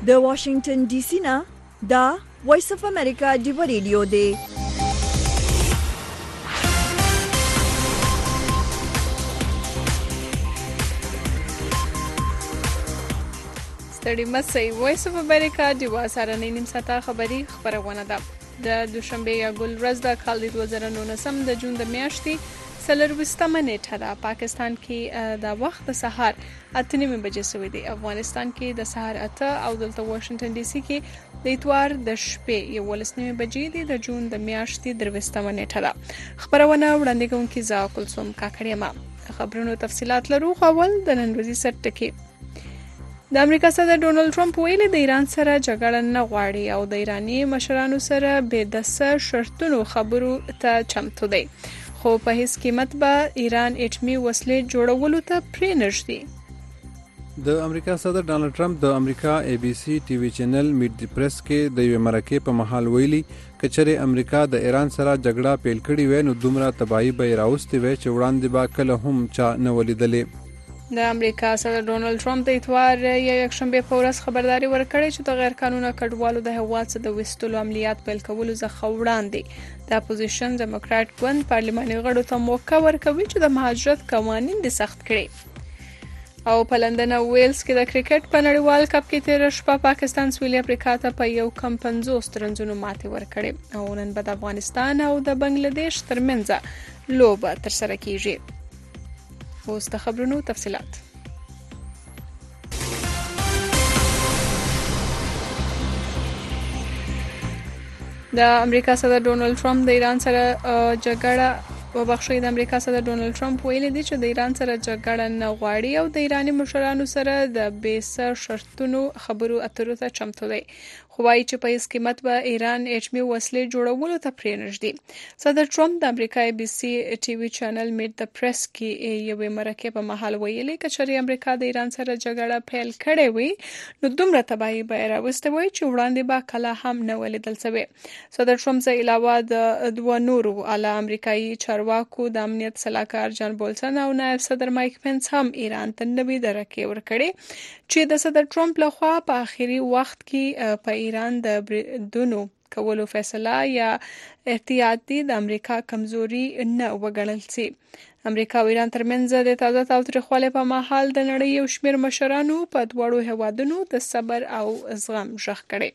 د واشنگټن ډي سي نه دا وایس اف امریکا دی ریډیو دی. ستړي مسئ وایس اف امریکا دی واسره نیم ساعته خبری خبرونه ده. د دوشنبه یا ګل ورځ د کال 2019 د جون د میاشتې 24 نیټه ده. پاکستان کې د وخت د سهار 8:30 بجې شوې دي. افغانستان کې د سهار 8 او دلته واشنگټن ډي سي کې د اتوار د شپې 11 بجې دي د جون د میاشتې 23 نیټه ده. خبرونه وړاندې کوونکې زه کلثوم کاکړی ما. خبرونو تفصيلات لرو. اول د نن ورځې سر ټکی. د امریکا صدر ډونالد ټرمپ ویلي د ایران سره جګړه نه غواړي او د ایرانی مشرانو سره به د شرطونو خبرو ته چمتو دی، خو په هیڅ قیمت به ایران اټمی وسلې جوړولو ته پرې نږدي. د امریکا صدر ډونالد ټرمپ د امریکا ای بی سی ټي وي چینل میټ دی پریس کې د یو مرکه په محل ویلي کچره امریکا د ایران سره جګړه پیل کړې وای نو دومره تباہي به راوستي وای چې وړاندې به کله هم چا نه ولیدلې. د امریکا صدر ډونالد ټرمپ د اتوار یا یکشنبه په ورځ خبرداري ورکړې چې د غیر قانوني کډوالو د هواد څخه د وستلو عملیات پیل کولو څخه وړاندې د اپوزیشن ډیموکرات ګوند پارلماني غړو ته موقع ورکوي چې د مهاجرت قوانين د سخت کړي. او په لندن او ویلز کې د کرکټ په نړیوال کپ کې تیر شپه پاکستان سویلي افریقا ته په یو کم 50 رنزونو ماتې ورکړې او نن به د افغانستان او د بنگلاديش ترمنځ لوبه ترسره کیږي. اوس د خبرونو تفصيلات. د امریکا صدر ډونالد ټرمپ د ایران سره جګړه د امریکا صدر ډونالد ټرمپ ویلي دی چې د ایران سره جګړه نه غواړي او د ایرانی مشرانو سره د بیسر شرطونو خبرو اترو ته چمتو دی، خو وايي چې په هیڅ قیمت به ایران اټمی وسلې جوړولو ته پرې نږدي. صدر ټرمپ د امریکا ای بی سی ټي وي چینل میټ د پریس کې یو مرکه په محل ویلي کچري امریکا د ایران سره جګړه پیل کړې وي نو دومره تباہي به راوستي وي چې وړاندې به کله هم نه ولیدل شوی. صدر ټرمپ څخه علاوه د دوه نورو اعلی امریکایي چارواکو د امنیت صلاحکار جان بولټن او نائب صدر مایک پنس هم ایران ته نوې درکې ورکړي چې د صدر ټرمپ لخوا په اخیری وخت کې په ایران د بریدونو کولو فیصله یا احتیاطي د امریکا کمزوري نه وګڼل شي. امریکا او ایران ترمنځ د تازه تاوتریخوالي په مهال د نړۍ یو شمېر مشرانو په دواړو هیوادونو د صبر او زغم ژغ کړي.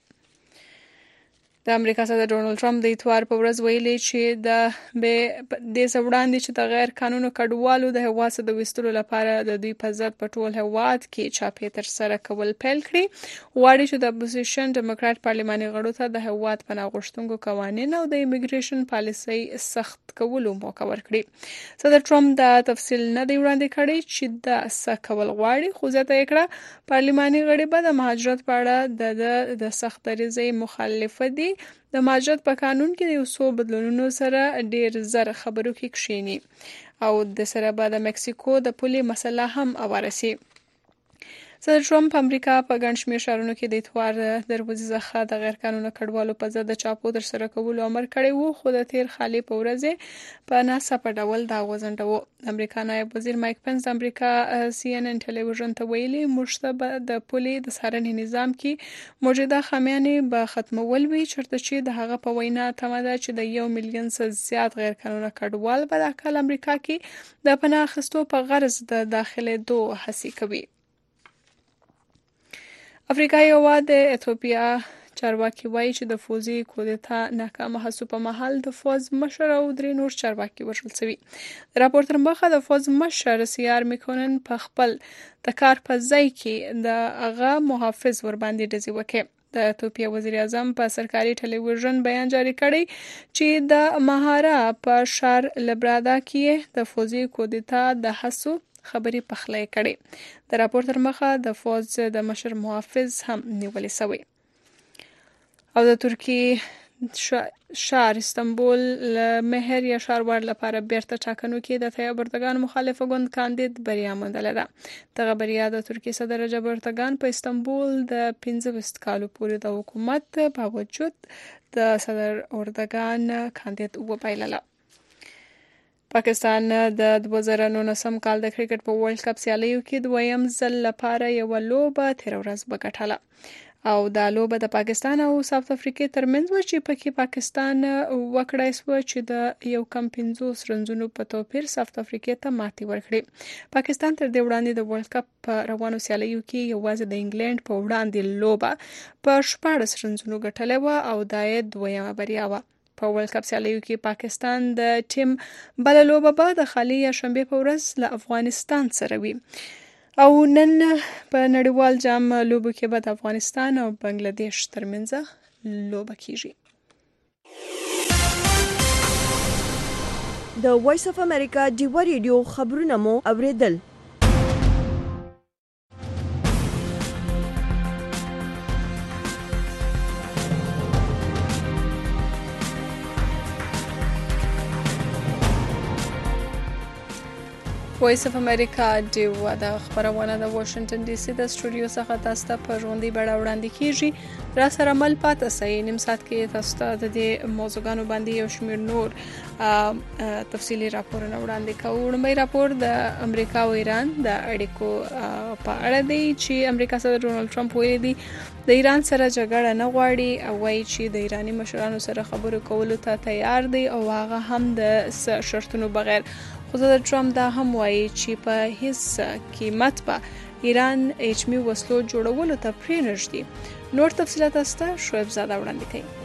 د امریکا صدر ډونالد ټرمپ د اتوار په ورځ ویلي چې د وړاندې چې د غیر قانوني کډوالو د هواد د وستلو لپاره د دوی په ضد په ټول هواد کې چاپې تر سره کول پیل کړي، غواړي چې د اپوزیشن ډیموکرات پارلماني غړو ته د هواد پناه غوښتونکو قوانين او د ایمیګریشن پالیسي سخت کولو موقع ورکړي. صدر ټرمپ دا تفصیل نه دی وړاندې کړی چې دا څه کول غواړي، خو زیاته کړه پارلماني غړي به د مهاجرت په اړه د سخت دریځ مخالفت دي. د مهاجرت په قانون کې د یو څو بدلونونو سره ډیر زر خبرو کې کښینی او د سره به د مکسیکو د پولي مسله هم اوارسي. صدر ټرمپ امریکا په ګڼ شمېر ښارونو کې د اتوار دروازې څخه د غیر قانوني کډوالو په ضد د چاپو تر سره کولو امر کړی وو، خو د تیر خالي په ورځ په ناڅاپه ډول دا وځنډو. امریکا نائب وزیر مایک پنس د امریکا سی ان ان ټلویزیون ته ویلي موږ ته د پولي د څارنې نظام کې موجوده خامیانې به ختمول وي، چرته چې د هغه په وینا تمه ده چې د 1 میلیون څخه زیات غیر قانوني کډوال په داخل امریکا کې د پناه اخیستو په غرض د داخله دوه هڅې کوي. افریقایي هیواد ایتوپیا چارواکي وایي چې د فوزي کودتا ناکامه هڅو په محل د فوز مشر او درې نور چارواکي وژل شوي. راپور تر مخه د فوز مشر سیار میکونن په خپل د کار په ځای کې د هغه محافظ ور باندې ډزې وکړې. د ایتوپیا وزیر اعظم په سرکاري ټلویزیون بیان جاری کړی چې د مهارا په شهر لبرادا کې د فوزي کودتا د هڅو خبري پخلی کړي. د راپور تر مخه د فوز د مشر محافظ هم نیولې شوی. او د ترکی شهر استانبول مهر یا ښاروال لپاره بیرته ټاکنو کې د طیب اردوغان مخالفه ګوند کاندید بریا موندله ده. دغه بریا د ترکی صدر رجب اردوغان په استانبول د 15 کالو پورې د حکومت باوجود د صدر اردوغان کاندید وبایلله. پاکستان د 2019 کال د کرکټ په ورلد کپ سیالیو کې دویم ځل لپاره یو لوبه تیر ورځ وګټله او دا لوبه د پاکستان او ساوث افریقا ترمنځ و چې پکې پاکستان وکړای سو چې د یو کم 50 رنزونو په توپیر ساوث افریقا ته ماتې ورکړي. پاکستان تر دې وړاندې د ورلد کپ په روانو سیالیو کې یوازې د انګلند په وړاندې لوبه په 14 رنزونو ګټلې و او دا یې دویمه بریا و. په ورلد کپ سیالیو کې پاکستان د ټیم بل لوبه به د خالي شنبه په ورځ له افغانستان سره وي او نن په نړیوال جام لوبو کې به د افغانستان او بنگلاديش ترمنځ لوبه کیږي. د وایس اف امریکا ډیوا ریډیو خبرونه مو اوریدل. وایس اف امریکا ډیوا د خبرونه د واشنگټن ډي سي د سټوډیو څخه تاسو ته په ژوندۍ بڼه وړاندې کیږي. را سره مل پاتې سئ. نیم ساعت کې تاسو ته د دې موضوعګانو باندې یو شمېر نور تفصیلی راپورونه وړاندې کوو. لومړی راپور د امریکا او ایران د اړیکو په اړه دی چې امریکا صدر ډونالد ټرمپ ویلي دی د ایران سره جګړه نه غواړي او وایي چې د ایرانی مشرانو سره خبرو کولو ته تیار دی او هغه هم د شرطونو بغیر. خو صدر ټرمپ دا هم وایي چې په هیڅ قیمت به ایران اټومي وسلو جوړولو ته پرېنږدي. نور تفصیلات استه شعیب زاده وړاندې کوي.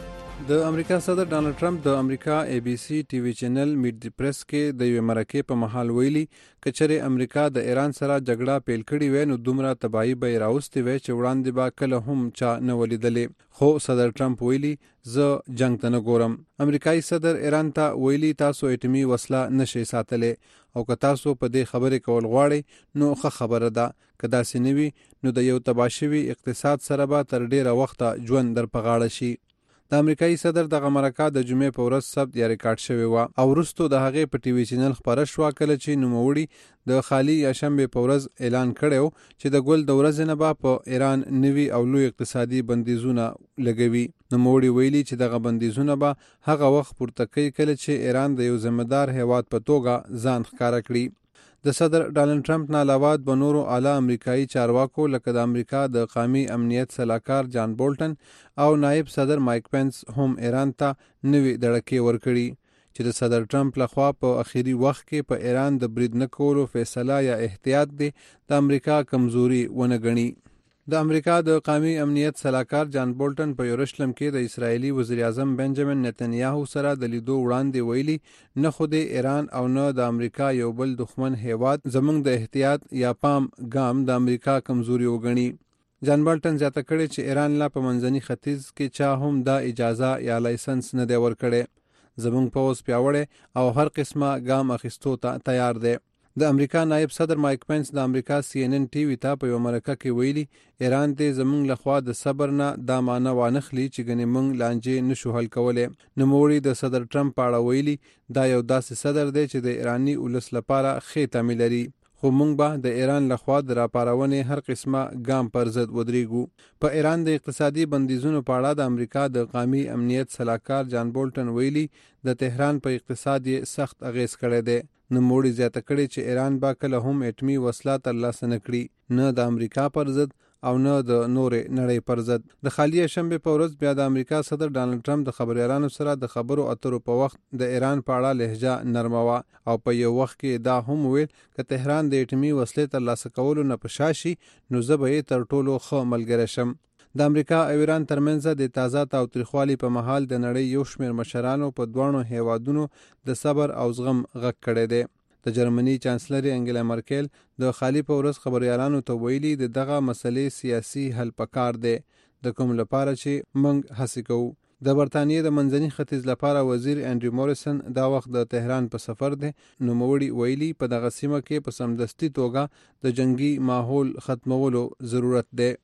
د امریکا صدر ډانلډ ټرمپ د امریکا ABC ټي وي چینل میټ دی پریس کې د یو مرکه په محل ویلي کچره امریکا د ایران سره جګړه پیل کړې وای نو دومره تباہي به راوستي وای چې وړاندې به کله هم چا نه ولیدلې. خو صدر ټرمپ ویلي زه جنگ ته نه ګورم. امریکایي صدر ایران ته ویلي تاسو اټومي وسله نشئ ساتلې او که تاسو په دې خبرې کول غواړئ نو ښه خبره ده. که داسې نه وي نو د یو تباشوي اقتصاد سره به تر ډیره وخته ژوند در په غاړه شي. د امریکایي صدر دغه مرکه د جمعې په ورځ ثبت یا ریکارډ شوی و او وروسته د هغې په ټي وي چینل خبره شوه کله چې نوموړي د خالي شنبه په ورځ اعلان کړی چې د ګل د ورځې نه به په ایران نوي او لوی اقتصادي بندیزونه لګوي. نوموړي ویلي چې دغه بندیزونه به هغه وخت پورته کوي کله چې ایران د یو ذمہدار هیواد په توګه ځان ښکاره کړي. د صدر ډانلډ ټرمپ نه علاوه د نورو اعلی امریکایي چارواکو لکه د امریکا د قومي امنیت سلاکار جان بولټن او نائب صدر مایک پنس هم ایران ته نوې دړکې ورکړي چې د صدر ټرمپ لخوا په اخیری وخت کې په ایران د برید نه کولو فیصله یا احتیاط دی د امریکا کمزوري ونه ګڼي. د امریکا د قومي امنیت سلاکار جان بولټن په یورشلم کې د اسرایلی وزیر اعظم بنجامین نتنیاهو سره د لیدو وړاندې ویلي نه خو د ایران او نه د امریکا یو بل دښمن هیواد زموږ د احتیاط یا پام ګام د امریکا کمزوري وګڼي. جان بولټن زیاته کړي چې ایران لا په منځني ختیځ کې چا هم دا اجازه یا لایسنس نه دی ورکړی. زموږ پوځ پیاوړی او هر قسمه ګام اخیستو ته تیار دی. د امریکا نائب صدر مایک پنس د امریکا CNN ټي وي ته په یو مرکه کې ویلي ایران ته زموږ لخوا د صبر نه دا معنی وانخلي چې ګنې موږ لانجې نشو حل کولی. نوموړي د صدر ټرمپ په اړه ویلي دا یو داسې صدر دی چې د ایرانی ولس لپاره ښې تمې لري خو موږ به د ایران لخوا د راپارونې هر قسمه ګام پر ضد ودرېږو. په ایران د اقتصادي بندیزونو په اړه د امریکا د قومي امنیت سلاکار جان بولټن ویلي د تهران په اقتصاد یې سخت اغیز کړی دی. نوموړي زیاته کړي چې ایران به کله هم اټومي وسله ترلاسه نه کړي نه د امریکا پر ضد او نه د نورې نړۍ پر ضد. د خالي شنبه په ورځ بیا د امریکا صدر ډانلډ ټرمپ د خبريالانو سره د خبرو اترو په وخت د ایران په اړه لهجه نرموه او په یو وخت کې دا هم ویل چې تهران د اټومي وسلې ترلاسه کولو نه پشاشي نو زه به یې تر ټولو ښه ملګری شم. د امریکا او ایران ترمنځ د تازه تاوتریخوالي په محل د نړۍ یو شمېر مشرانو په دوانو هیوادونو د صبر او زغم غږ کړی دی. د جرمني چانسلر انګلا مرکل د خالي په ورځ خبريالانو ته ویلي د دغه مسلې سیاسي حل پکار دی د کوم لپاره چې موږ هڅه کوو. د برتانیې د منځني ختیځ لپاره وزیر انډریو موریسن دا وخت د تهران په سفر دی. نوموړي ویلي په دغه سیمه کې په سمدستي توګه د جنگي ماحول ختمولو ضرورت دی.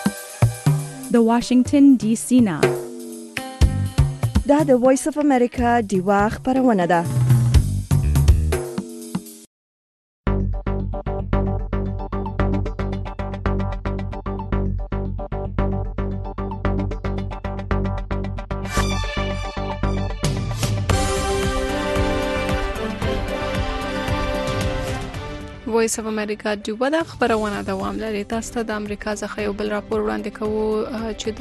د واشنگټن ډي سي نه دا د وایس اف امریکا ډیوا خبرونه ده. وایس اف امریکا ډیوه د خبرونه دوام لري. تاسو ته د امریکا څخه یو بل راپور وړاندې کوو چې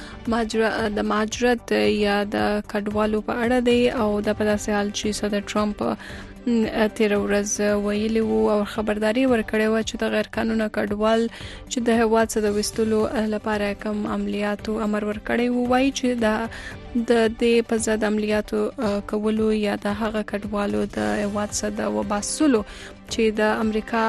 د مهاجرت یا د کډوالو په اړه دی او د په داسې حال چې صدر ټرمپ تیر ورځ ویلي وو او خبرداري ورکړې و چې د غیر قانوني کډوال چې د هواد څخه د وستلو لپاره کوم عملیاتو امر ورکړی وو، وایي چې د په ضد عملیاتو کولو یا د هغه کډوالو د هواد څخه د وباسلو چې د امریکا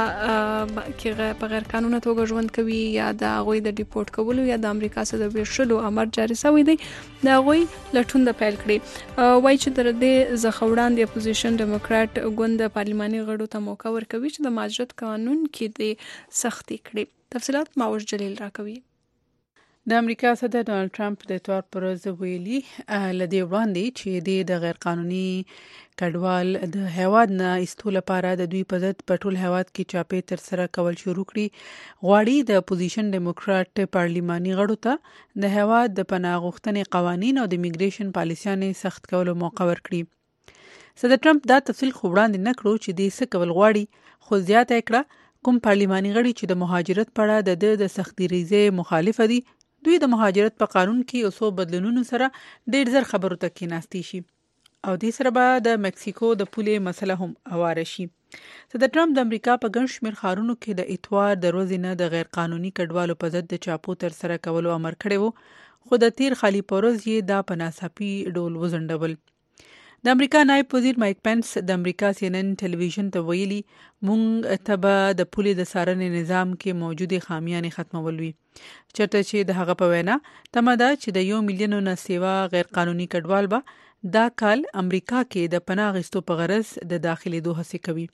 کې په غیر قانوني توګه ژوند کوي یا د هغوی د ډیپورت کولو یا د امریکا څخه د ویشلو امر جاری شوی دی، د هغوی لټون د پیل کړي. وایي چې د دې څخه وړاندې اپوزیشن ډیموکرات ګوند پارلماني غړو ته موقع ورکوي چې د مهاجرت قانون کې د سختي کړي. تفصيلات ماوش جلیل راکوي. د امریکا صدر ډونالد ټرمپ د اتوار پر ورځ ویلي لدی وړاندې چې د غیر قانوني کډوال د هواد نه ایستلو لپاره د دوی په ضد په ټول هواد کې چاپې تر سره کول شروع کړي. غواړي د اپوزیشن ډیموکرات پارلماني غړو ته د هواد د پناه غوښتنې قوانين او د میګریشن پالیسیانو سخت کولو موقع ورکړي. صدر ټرمپ دا تفصیل خو وړاندې نکړو چې د څه کول غواړي، خو زیاته کړه کوم پارلماني غړي چې د مهاجرت په اړه د سختګریزي مخالف دي، دوی د مهاجرت په قانون کې اوسو بدلونونو سره ډېر زر خبرو ته کېناستي شي او د سره به د مکسیکو د پولې مسله هم اواره شي. صدر ټرمپ د امریکا په ګڼ شمېر ښارونو کې د اتوار د ورځې نه د غیر قانوني کډوالو په ضد د چاپو تر سره کولو امر کړی وو، خو د تیر خالي پورز یې دا په ناڅاپي ډول وزندول. د امریکا نائب وزیر مایک پنس د امریکا CNN ټلویزیون ته ویلي مونږ ته به د پولې د څارنې نظام کې موجوده خامیانې ختمول وي، چرته چې د هغه په وینا تمه ده چې د 1 میلیون نه سیوا غیر قانوني کډوال به دا کال امریکا کې د پناه غوښتو په غرض د داخلي دوه هڅې کوي.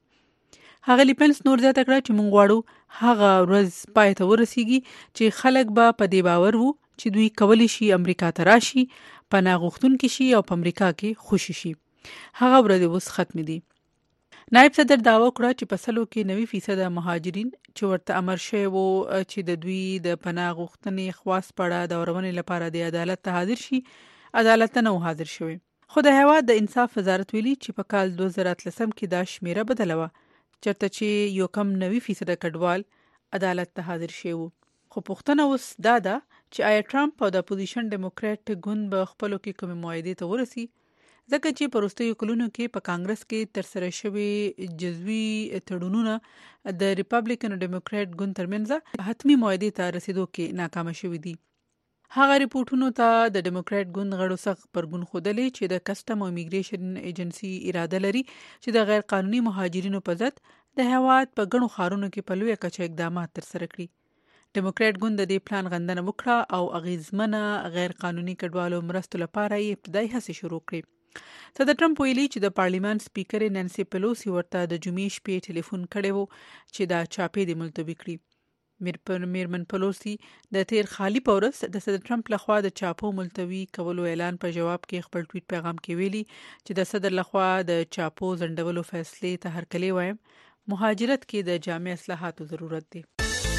هغه لیپنس نور زیاته کړه چې مونږ غواړو هغه ورځ پای ته ورسیږي چې خلک به په دې باور وو چې دوی کولی شي امریکا ته راشي، پناه غوښتونکي شي او په امریکا کې خوشي شي. هغه ورځ اوس ختم دي. نائب صدر دعوا کړه چې په سلو کې 90% مهاجرین چې ورته امر شوی وو چې د دوی د پناه غوښتنې خواست پړه د اورونې لپاره د عدالت ته حاضر شي، عدالت نه حاضر شوی. خو د هواد د انصاف وزارت ویلي چې په کال 2013 کې دا شمیره بدله و، چرته چې یو کم 90% کډوال عدالت ته حاضر شوی وو. خو پوښتنه اوس دا ده چې آیا ټرمپ او د اپوزیشن ډیموکرات ګوند به خپلو کې کومې معاهدې ته ورسي، ځکه چې په وروستیو کلونو کې په کانګرس کې تر سره شوي جزوي تړونونه د ریپابلیکن او ډیموکرات ګوند ترمنځ حتمی معاهدې ته رسیدو کې ناکام شوي دي. هغه ریپورتونو ته د ډیموکرات ګوند غړو سخت پرګون خودلې چې د کسټم او میګریشن ایجنسی اراده لري چې د غیر قانوني مهاجرینو په ضد د هواد په ګڼو ښارونو کې په لویه کچه اقدامات تر سره کړي. ډیموکرات ګوند د دې پلان غندنه وکړه او اغیزمنه غیر قانوني کډوالو مرستو لپاره یې ابتدایي هڅې شروع کړې. صدر ټرمپ ویلي چې د پارلیمان سپیکر نانسی پیلوسی ورته د جمعې شپې ټلیفون کړی وو چې دا چاپې د ملتوي کړي. میرمن پیلوسی د تیر خالي پورس د صدر ټرمپ لخوا د چاپو ملتوي کولو اعلان په جواب کې خپل ټویټ پیغام کې ویلي چې د صدر لخوا د چاپو ځنډولو فیصلې ته هرکلی وایم، مهاجرت کې د جامع اصلاحاتو ضرورت دی.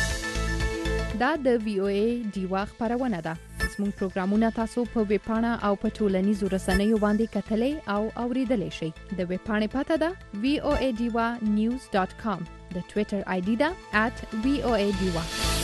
دا د VOA ډیوا خبرونه ده. زموږ پروګرامونه تاسو په ویب پاڼه او په ټولنیزو رسنیو باندې کتلای او اوریدلای شئ. د ویب پاڼې پته ده voadiwa.news.com. د ټوئیټر آی ډي ده @voadiwa.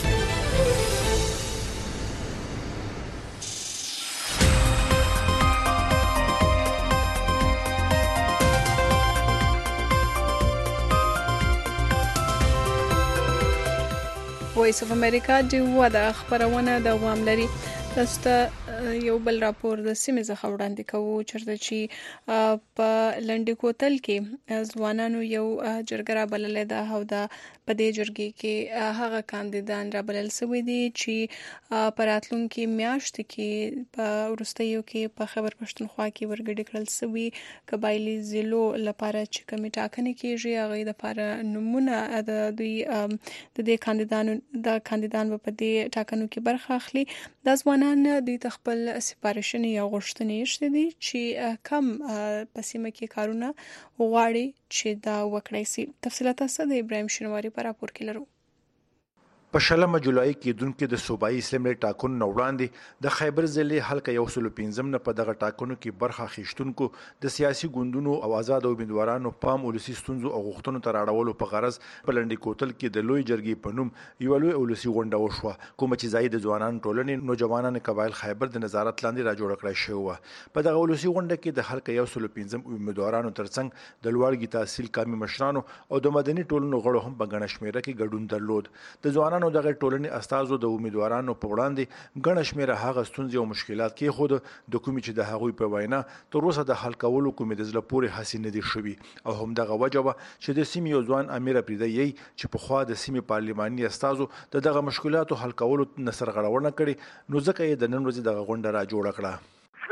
وایس اف امریکا ډیوه د خبرونه دوام لري. تاسو ته یو بل راپور د سیمې څخه وړاندې کوو چېرته چې په لنډي کوتل کې ځوانانو یو جرګه رابللې ده او د په دې جرګې کې هغه کاندیدان رابلل شوي دي چې په راتلونکي میاشت کې په وروستیو کې په خیبر پښتونخوا کې ورګډې کړل شوي قبایلي ضلعو لپاره چې کومې ټاکنې کېږي هغې دپاره نومونه د دوی د دې کاندیدان به په دې ټاکنو کې برخه اخلي. دا ځوانان دوی ته خپل سپارښتنې یا غوښتنې ایښتې دي چې کم په سیمه کې کارونه غواړي چې دا وکړی سي. تفصیلات تاسو د ابراهیم شینواري په راپور کې لرو. په 20 جولای کېدونکو د صوبایي اسمبلی ټاکنو نه وړاندې د خیبر ضلع حلقه 115 نه په دغه ټاکنو کې برخه اخیستونکو د سیاسي ګوندونو او آزاد امیدوارانو پام ولسي ستونزو او غوښتنو ته راړولو په غرض په لنډي کوتل کې د لوی جرګې په نوم یوه لوی ولسي غونډه وشوه، کومه چې ځای د ځوانانو ټولنې نوجوانان قبایل خیبر د نظارت لاندې را جوړه کړای شوې وه. په دغه ولسي غونډه کې د حلقه 115 امیدوارانو ترڅنګ د لوړګي تحصیل کامي مشرانو او د مدني ټولنو غړو هم په ګڼه شمېره کې ګډون درلود. د ځوانانو دغه ټولنې استازو د امیدوارانو په وړاندې ګڼه شمېره هغه ستونزې او مشکلات کېښود د کومې چې د هغوی په وینا تر اوسه د حل کولو کومې د زړه پورې هڅې نه دي شوي، او همدغه وجه وه چې د سیمې یو ځوان امیر اپریدی چې پخوا د سیمې پارلماني استازو د دغه مشکلاتو حل کولو نه سرغړونه کړې، نو ځکه یې د نن ورځې دغه غونډه را جوړه کړه.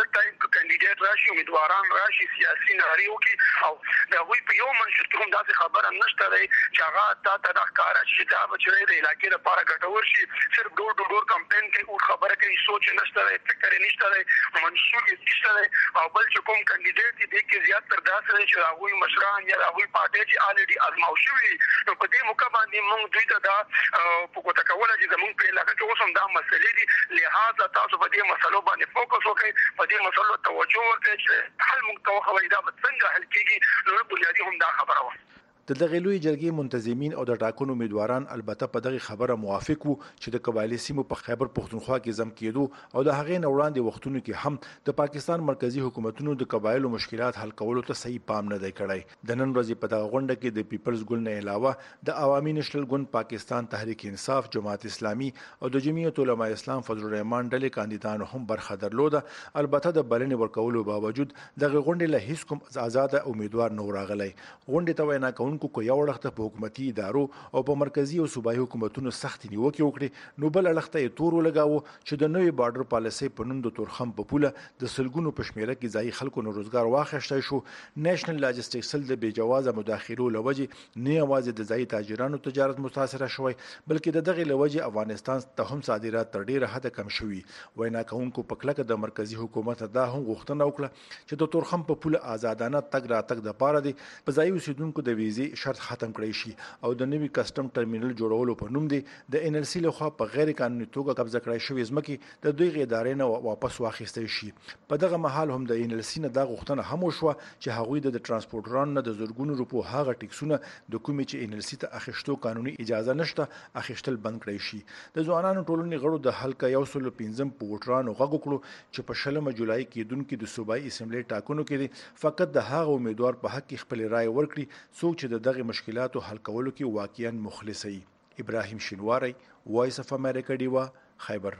راشي امیدواران راشي سیاسي ناري وکړي او د هغوی په یو منشور کې هم داسې خبره نشته دی چې هغه تا ته دا ښکاره شي چې دا به چې د علاقې لپاره ګټور شي. صرف ډور کمپین کوي او خبره کوي، سوچ یې نشته دی، فکر یې نشته دی، منشور یې نشته دی. او بل چې کوم کاندیډیټ دی دې کې زیات تر داسې دی چې هغوی مشران یا هغوی پارټۍ چې الریډي ازماو شوي، نو په دې موقع باندې موږ دوی ته دا په ګوته کوله چې زموږ په علاقه کې اوس هم دا مسلې دي، لهذا تاسو په دې مسلو باندې فوکس وکړئ، په دې مسلو توجه ورکړئ چې حل موږ ته وښوئ دا به څنګه حل کېږي. نو بنیادي هم دا خبره وه. د دغې لوی جرګې منتظمین او د ټاکنو امیدواران البته په دغه خبره موافق وو چې د قبایلي سیمو په خیبر پښتونخوا کې ضم کېدو او د هغې نه وړاندې وختونو کې هم د پاکستان مرکزی حکومتونو د قبایلو مشکلات حل کولو ته صحیح پام نه دی کړی. د نن ورځې په دغه غونډه کې د پیپلز ګوند نه علاوه د عوامي نېشنل ګوند، پاکستان تحریک انصاف، جماعت اسلامي او د جمعیت علماء اسلام فضل الرحمن ډلې کاندیدانو هم برخه درلوده. البته د بلنې ورکولو باوجود دغه غونډې له هیڅ کوم آزاده امیدوار نه راغلی. غونډې ته وینا کوونکو کو یو وخت په حکومتي ادارو او په مرکزی او صوبایي حکومتونو سخت نیوکې وکړي، نو بل اړخ ته یې تور ولګاوه چې د نوې بارډر پالیسۍ په نوم د تورخم په پوله د سلګونو په شمېره کې ځایي خلکو نه روزګار واخیستی شو. نېشنل لاجسټیک سل د بې جوازه مداخلو له وجې نه یوازې د ځایي تاجرانو تجارت متاثره شوی، بلکې د دغې له وجې افغانستان ته هم صادرات تر ډېره حده کم شوي. وینا کوونکو په کلکه د مرکزي حکومت دا هم غوښتنه وکړه چې د تورخم په پوله آزادانه تګ راتګ دپاره دی په ځایي اوسېدونکو د ویزې شرط ختم کړی شي او د نوي کسټم ټرمینل جوړولو په نوم دی د NLC لخوا په غیر قانوني توګه قبضه کړای شوې ځمکې د دوی ادارې نه واپس واخیستل شي. په دغه مهال هم د NLC نه دا غوښتنه هم وشوه چې هغوی د ترانسپورټرانو نه د زرګونو روپو هغه ټیکسونه د کومې چې NLC ته اخیستو قانوني اجازه نشته اخیستل بند کړی شي. د ځوانانو ټولنې غړو د حلقه 115 په ووټرانو غږ وکړو چې په 20 جولای کېدونکو د صوبایي اسمبلی ټاکنو کې فقط د هغه امیدوار په حق کې خپل رائے ورکړي څوک چې د دغه مشکلاتو حل کولو کې واقعا مخلصي. ابراهیم شینواری، وایس اف امریکا، ډیوا، خیبر.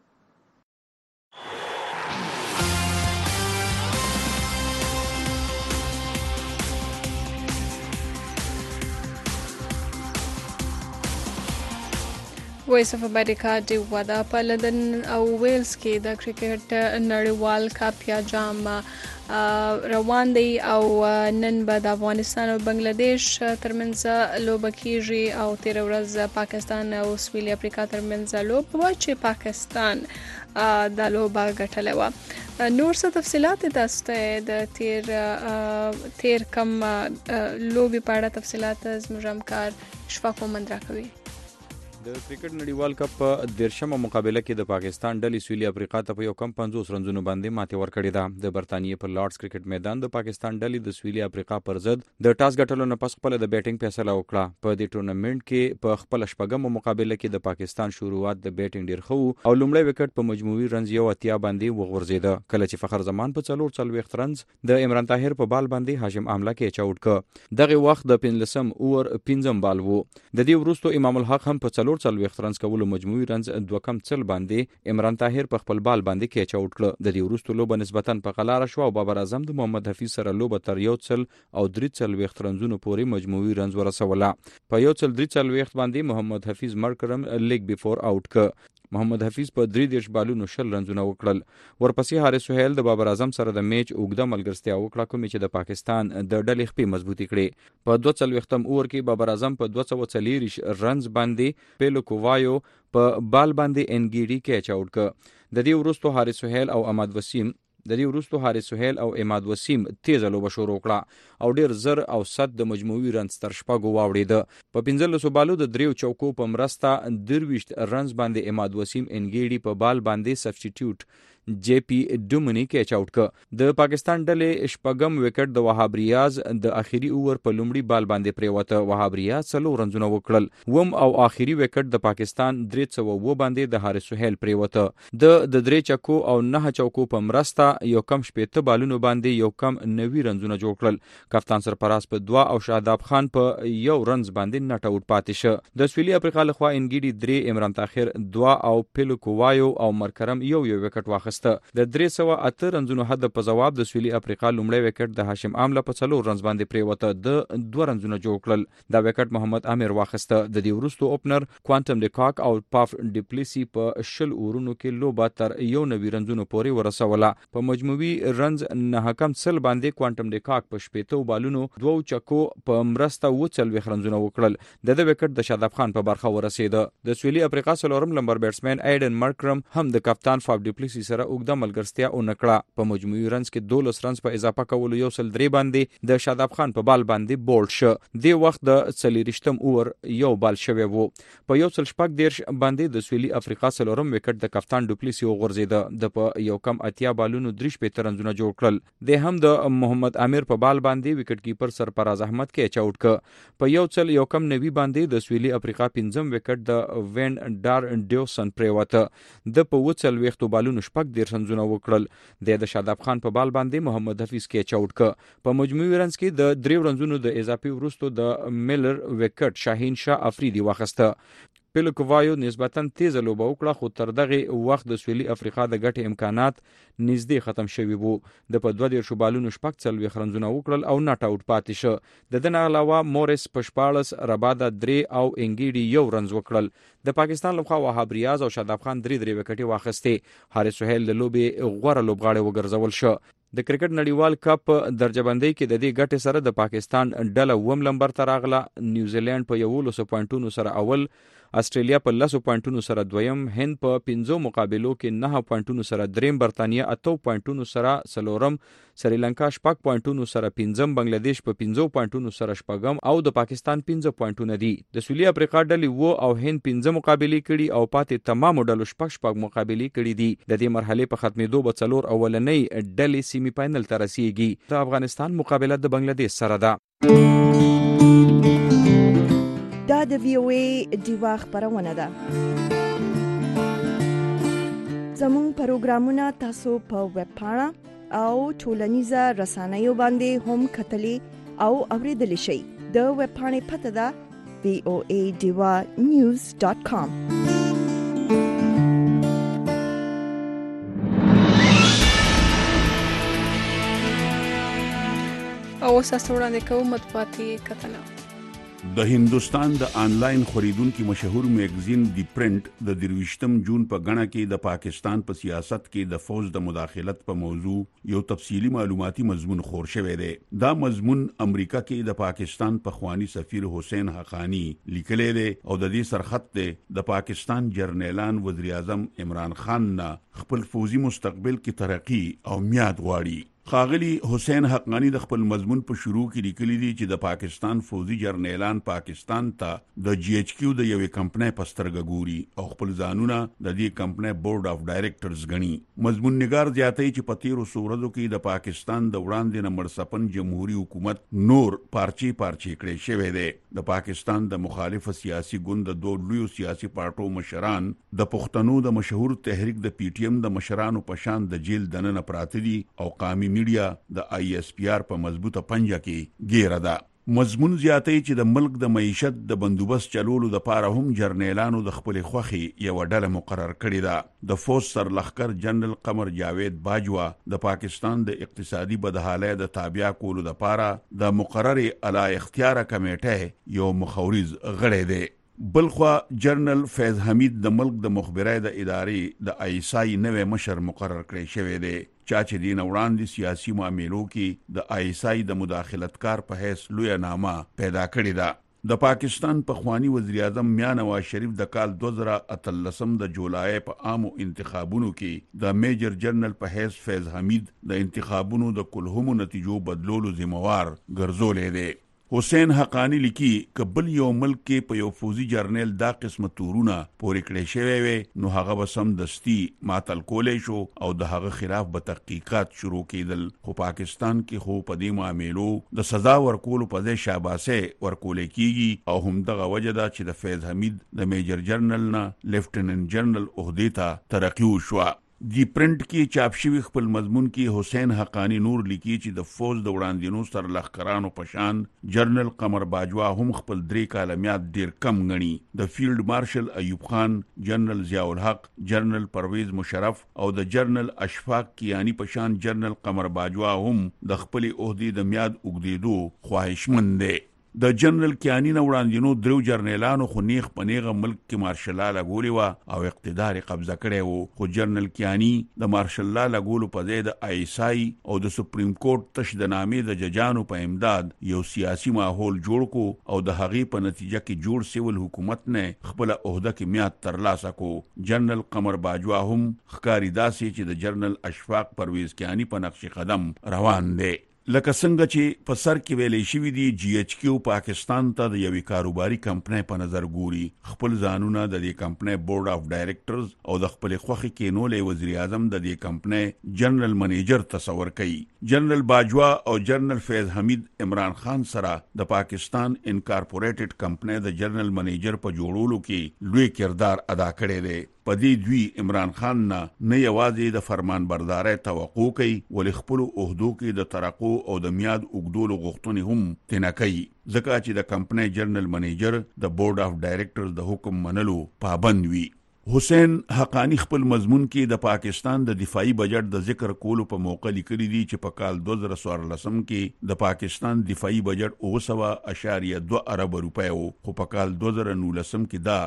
وایس اف امریکا ډیوا دا په لندن او ویلز کې د کرکټ نړیوال کپ یا جام روان دی او نن به د افغانستان او بنگلاديش ترمنځ لوبه کیږي او تیر ورځ پاکستان او سویلي افریقا ترمنځ لوبه و چې پاکستان د لوبه ګټلې و. نور څه تفصيلات تاسو ته د تیر کم لوبي په اړه تفصيلات زموږ همکار شفاف مومند راکوي. د کرکټ نړیوال کپ په 13مه مقابله کې د پاکستان ډلې سویلي افریقا ته په یو کم 50 رنزونو باندې ماتې ورکړې ده. د برتانیې په لارډز کرکټ میدان د پاکستان ډلې د سویلي افریقا پر ضد د ټاس ګټلو نه پس خپل د بیټینګ فیصله وکړه. په دې ټورنمنت کې په خپل شپږم مقابله کې د پاکستان شروعات د بیټینګ ډیر ښه او لومړی وکټ په مجموعي رنز یو اتیا باندې وغورځیده، کله چې فخر زمان په 44 رنز د عمران طاهر په بال باندې هاشم املا کې چاوټ ک. دغه وخت د 15 اوور 15 بال وو. د دې وروسته امام الحق هم په 44 رنز کولو مجموعي رنز 2 کم څل باندې عمران طاهر په خپل بال باندې کې چاوټ کړ. د دې وروسته لوبه نسبتا په قلاره شو او بابر اعظم د محمد حفیظ سره لوبه تر یو څل او 3 رنزونو پورې مجموعي رنز ورسوله. په یو څل 3 باندې محمد حفیظ مرکرم لیگ بیفور آوټ ک. محمد حفیظ په 3 بالونو 60 رنزونه وکړل. ورپسې حارث سهیل د بابر اعظم سره د میچ اوږده ملګرتیا وکړه، کوم چې د پاکستان د ډلې خپې مضبوطی کړې. په 42م اوور کې بابر اعظم په 240 رنز باندې پیلو کووایو په بال باندې انګیډي کې چاوټ ک. د دې وروسته حارث سهیل او احمد وسیم د دې وروسته حارث سهیل او اماد وسیم تیز لوبه شروع کړه او ډیر زر او صد د مجموعي رنز تر شپږو واوړېده. په 15 بالو د دریو چوکو په مرسته 23 رنز باندې اماد وسیم انګیډي په بال باندې سبسټیټیوټ جی پی ډومنی کیچ اوټ ک. د پاکستان ډلې شپږم وکټ د وهاب ریاض د اخیری اوور په لومړي بال باندې پریوته. وهاب ریاض 4 رنزونه وکړل. وم او اخیری وکټ د پاکستان 302 باندې د حارث سهیل پریوته. د 3 چکو او 9 چوکو په مرسته یو کم 18 بالونو باندې یو کم 90 رنزونه جوړ کړل. کپتان سرفراز په 2 او شاداب خان په 1 رنز باندې نټ اوټ پاتې شه. د سویلي افریقا لخوا انګیډي 3، عمران طاهر 2 او پیلوکووایو او مرکرم یو وکټ واخیست. د 308 رنزونو حد په جواب د سویلي افریقا لومړی وکټ د هاشم امله په 4 رنز باندې پریوته. د 2 رنزونه جوړ کړل. دا وکټ محمد عامر واخیسته. د دې وروسته اوپنر کوانټم ډیکاک او پاف ډیپلیسی په 10 اورونو کې لوبه تر 91 رنزونو پورې ورسوله. په مجموعي رنز نه کم سل باندې کوانټم ډیکاک په 18 بالونو 2 چکو په مرسته 40 رنزونه وکړل. د وکټ د شاداب خان په برخه ورسېده. د سویلي افریقا څلورم نمبر بیټسمن ایډن مرکرم هم د کپتان فاف ډیپلیسی سره اوږده ملګرتیا ونکړه. په مجموعي رنز کې 12 رنز په اضافه کولو 103 باندې د شاداب خان په بال باندې بولډ شو. د وخت د 40 اوور یو بال شوی وو. په 114 باندې د سویلي افریقا څلورم وکټ د کپتان ډوپلیسی وغورځیده. د په یو کم 80 بالونو 3 رنزونه جوړ کړل. د هم د محمد عامر په بال باندې وکټ کیپر سرفراز احمد کیچ اوټ ک. په یو کم 90 باندې د سویلي افریقا 5م وکټ د وین ډار ډیوسن پریوته. د په 40 بالونو 14 رنزونه وکړل. د شاداب خان په بال باندې محمد حفیظ کیچ اوټ ک. په مجموعي رنز کې د 3 رنزونو د اضافي وروسته د میلر وکټ شاهین شاه افریدي واخیسته. پیلوکووایو نسبتاً تیز لوبه وکړه خو تر دغه وخت د سویلي افریقا د ګټې امکانات نږدې ختم شوي وو. د په 22 بالونو 40 رنزونه وکړل او نټ اوټ پاتې شو. د دې علاوه مورس په 14، ربادا 3 او انګیډي 1 رنز وکړل. د پاکستان لخوا وهاب ریاض او شاداب خان 3 وکټې واخیستې. حارث سهیل د لوبې غوره لوبغاړی وګرځول شو. د کرکټ نړیوال کپ درجه بندۍ کې د دې ګټې سره د پاکستان ډله 1 نمبر ته راغله. نیوزیلند په 11 پوینټونو سره اول، استرالیا په 10 پوینټونو سره دویم، هند په 5 مقابلو کې 9 پوینټونو سره دریم، برتانیا 8 پوینټونو سره څلورم، سریلانکا 6 پوینټونو سره پنځم، بنگلاديش په 5 پوینټونو سره شپږم او د پاکستان 15 پوینټونه دي. د سویلي افریقا ډلې و او هند 15 مقابلې کړي او پاتې تمامو ډلو شپږ مقابلې کړي دي. د دې مرحله په ختمېدو به 4 اولنۍ ډلې سیمي فائنل ته رسیږي. د افغانستان مقابله د بنگلاديش سره ده. دا د VOA دیوا خبرونه ده. زموږ پروګرامونه تاسو په ویب پاڼه او ټولنیزه رسنیو باندې هم کتلی او اوریدلی شئ. د ویب پاڼې پته ده voadivanews.com. او تاسو وړاندې کوم مطبوعاتي کتنه. د هندستان د آنلاین خریدونکو مشهور میگزین دی پرنٹ د 23 جون په غاڼه کې د پاکستان په سیاست کې د فوج د مداخلت په موضوع یو تفصیلی معلوماتي مضمون خور شوی دی. دا مضمون امریکا کې د پاکستان پخوانی سفیر حسین حقانی لیکلی دی او د دې سرخط دی د پاکستان جرنیلان وزیر اعظم عمران خان نه خپل فوزي مستقبل کې ترقی او میاد غواړي. خاغلی حسین حقانی د خپل مضمون په شروع کې لیکلی دی چې د پاکستان فوزي جرنیلان پاکستان ته د جی ایچ کیو د یوې کمپنۍ په سترګه ګوري او خپل ځانونه د دې کمپنۍ بورډ اف ډایریکټرز غني. مضمون نگار زیاتوي چې په 13 ورځو کې د پاکستان د وړاندې نمبر 56 جمهوریت حکومت نور پارچې کړي شوی دی. د پاکستان د مخالف سیاسي ګوند د دوه لویو سیاسي پارټو مشران د پښتنو د مشهور تحریک د پی ټی ایم د مشرانو په شان د جیل دننه پراته دي او قومي میډیا د آی ایس پی آر په مضبوطه پنجه کې ګیره ده. مضمون زیاتوي چې د ملک د معیشت د بندوبست چلولو د پاره هم جرنیلانو د خپل خوخي یو ډله مقرر کړې ده. د فوج سرلخکر جنرال قمر جاوید باجوا د پاکستان د اقتصادي بدحالۍ د تابع کولو د پاره د مقرر اعلی اختیار کمیټه یو مخاورز غړی دی. بلخوا جنرال فیض حمید د ملک د مخبرۍ د ادارې د آیسای نوې مشر مقرر کړی شوی دی. چا چې دین وړاندې سیاسي معاملو کې د آیسای د مداخلتکار په حیث لوی نامه پیدا کړی ده. د پاکستان پخوانی وزیر اعظم میاں نواز شریف د کال 2013 د جولای په عامو انتخابونو کې د میجر جنرال په حیث فیض حمید د انتخابونو د کلهمو نتیجو بدلولو ذمہوار ګرځولې دی. حسین حقانی لیکي کبل یو ملک کې په یو فوزي جرنیل دا قسمه تورونه پورې کړې شوی وي نو هغه به سم دستی ماتل کولې شو او د هغه خلاف به تحقیقات شروع کېدل. خو پاکستان کې خو په دې معاملو د سزا ورکولو په ځای شاباسه ورکول کېږي او هم دغه وجه ده چې د فیض حمید د میجر جنرال نه لیفټیننټ جنرال عہدې ته ترقی وشوه. دی پرنٹ کې چاپ شوی خپل مضمون کې حسین حقانی نور لیکي چې د فوج د وړاندینو سر لخکرانو پشان جنرال قمر باجوا هم خپل 3 کاله میاد ډیر کم غني. د فیلډ مارشل ایوب خان، جنرال ضیاء الحق، جنرال پرویز مشرف او د جنرال اشفاق کیانی پشان جنرال قمر باجوا هم د خپل عہدې د میاد وګدیدو خواهشمند دي. د جنرال کیانی نه وړاندینو درو جرنیلانو خو نیغ پنیغه ملک کې مارشل لا لګولې و او اقتدار قبضه کړی وو. خو جنرال کیانی د مارشل لا لګولو په ځای د آیسای او د سپریم کورټ تش د نامې د ججانو په امداد یو سیاسي ماحول جوړ کو او د هغې په نتیجه کې جوړ سیول حکومت نه خپل عہده کې میاد ترلاسه کو. جنرال قمر باجوا هم ښکاری داسې چې د جنرال اشفاق پرویز کیانی په نقش قدم روان دی. لکه څنګه چې په سر کې ویلې شوی دی جی ایچ کیو پاکستان ته د یوې کاروباري کمپنۍ په نظر ګوري. خپل ځانونه د دې کمپنۍ بورډ اف ډایریکټرز او د خپل خوخي کېنولې وزیر اعظم د دې کمپنۍ جنرال منیجر تصور کوي. جنرال باجوا او جنرال فیض حمید عمران خان سره د پاکستان انکارپوریټډ کمپنۍ د جنرال منیجر په جوړولو کې لوی کردار ادا کړی دی. په دې دوی عمران خان نه یوازې د فرمان بردارۍ توقع کوي ولې خپل عہدو کې د ترقو او د میاد وګدولو غوښتنې هم تنه کوي ځکه چې د کمپنۍ جنرال منیجر د بورډ اف ډایریکټرز د حکم منلو پابند وي. حسین حقانی خپل مضمون کې د پاکستان د دفاعي بجټ د ذکر کولو په موقع لیکلي دي چې په کال 2014 کې د پاکستان دفاعي بجټ 9.2 ارب روپۍ وو خو په کال 2019 کې دا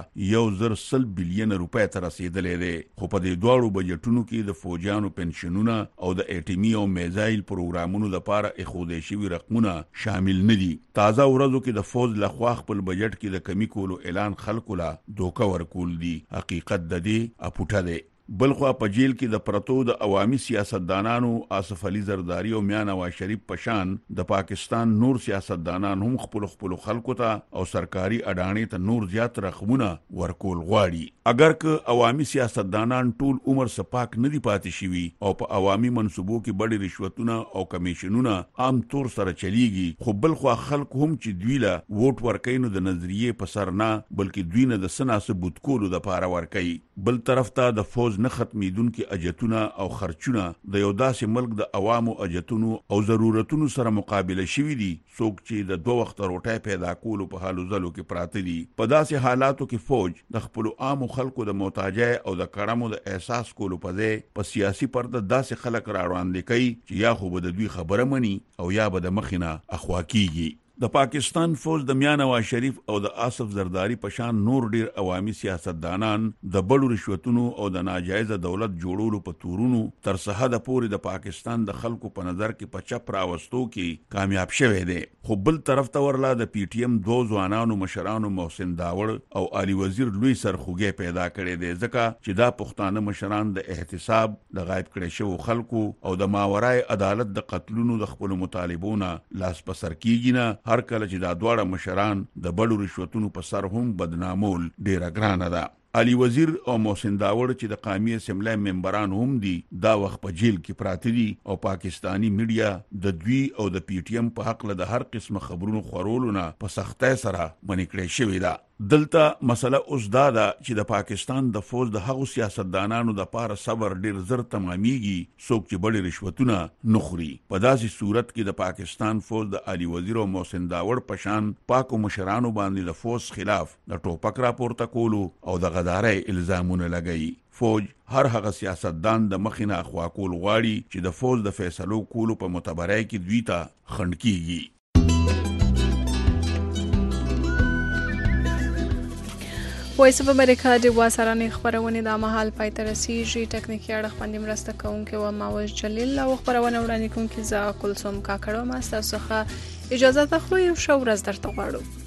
1.1 بلین روپۍ ته رسیدلې ده. خو په دې دواړو بجټونو کې د فوجانو پنشنونه او د اټیمي او میزایل پروګرامونو لپاره اخودې شوي رقمونه شامل نه دي. تازه ورځو کې د فوج لخوا خپل بجټ کې د کمی کولو اعلان خلکو لا دوکه ورکول دي. حقیقت د دې اپوټه ده. بلخوا په جیل کې د پرتو د عوامي سیاستدانانو آصف علي زرداری او میاں نواز شریف پشان د پاکستان نور سیاستدانان هم خپل خلکو ته او سرکاري اډانې ته نور زیات رقمونه ورکول غواړي. اگر که عوامي سیاستدانان ټول عمر سپاک نه دي پاتې شوي او په عوامي منصوبو کې بڑې رشوتونه او کمیشنونه عام طور سره چلیږي خو بلخوا خلک هم چې دوی له ووټ ورکوي نو د نظریې په سر نه بلکې دوی نه د سناسه بوت کولو دپاره ورکوي. بل طرف ته د فوج نه ختمیدونکي اجتونه او خرچونه د یو داسې ملک د عوامو اجتونو او ضرورتونو سره مقابله شوي دي څوک چې د 2 وخت روټۍ پیدا کولو په حالو ځلو کې پراته دي. په داسې حالاتو کې فوج د خپل عامو خلکو د محتاجۍ او د کړمو د احساس کولو په ځای په سیاسي پرده داسې خلک را وړاندې کوي چې یا خو به د دوی خبره مني او یا به د مخینه اخوا کیږي. د پاکستان فوج د میاں نواز شریف او د آصف زرداری پشان نور ډیر عوامي سیاستدانان د بړو رشوتونو او د ناجایزه دولت جوړولو په تورونو تر سحده پورې د پاکستان د خلکو په نظر کې په چپ راوستو کې کامیاب شوی دی. خو بل طرف ته ورلا د پی ټی ایم 2 ځوانانو مشرانو محسن داوړ او علي وزیر لوی سرخوږی پیدا کړی دی ځکه چې دا پښتانه مشران د احتساب د غایب کړي شوو خلکو او د ماورای عدالت د قتلونو د خپل مطالبونه لاس په سر کیږي نه. هر کله چې دا دواړه مشران د بړو رشوتونو په سر هم بدنامول ډیره ګرانه ده. علي وزیر او محسن داوړ چې د قومي اسمبلی ممبران هم دي دا وخت په جیل کې پراته دي او پاکستانی میډیا د دوی او د پی ټی ایم په حق له د هر قسم خبرونو خورولو نه په سختۍ سره منې کړی شوې ده. دلته مسله اوس دا ده چې د پاکستان د فوج د هغو سیاستدانانو د پاره صبر ډیر زر تمامېږي څوک چې بړې رشوتونه نه خوري. په داسې صورت کې د پاکستان فوج د علي وزیر او محسن داوړ پشان پاکو مشرانو باندې د فوج خلاف د ټوپک راپورته کولو او د غدارۍ الزامونه لګوي. فوج هر هغه سیاستدان د مخینه اخوا کول غواړي چې د فوج د فیصلو کولو په متبرۍ کې دوی ته خنډ کیږي. وایس اف امریکا د واسرانې خبرونه د مهال پای ته رسیږي. ټکنیکي اړخ باندې مرسته کوونکې و ماوش جلیل او خبرونه وړاندې کوونکې زه کلثوم کاکړه ما ستاسو څخه اجازه تخلو یو شو ورځ درته غواړو.